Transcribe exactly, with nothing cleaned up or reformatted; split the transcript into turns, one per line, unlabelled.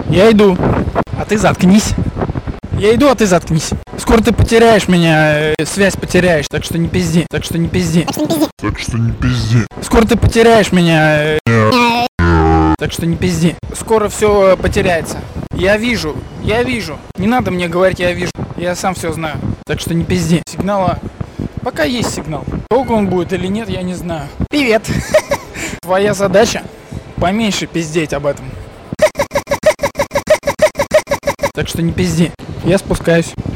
Я иду. А ты заткнись. Я иду, а ты заткнись. Скоро ты потеряешь меня, э, связь потеряешь, так что не пизди, так что не пизди.
Так что не пизди.
Скоро ты потеряешь меня, э, так что не пизди. Скоро все потеряется. Я вижу, я вижу. Не надо мне говорить, я вижу. Я сам все знаю. Так что не пизди. Сигнала. Пока есть сигнал. Долго он будет или нет, я не знаю. Привет. Твоя задача поменьше пиздеть об этом. Так что не пизди. Я спускаюсь.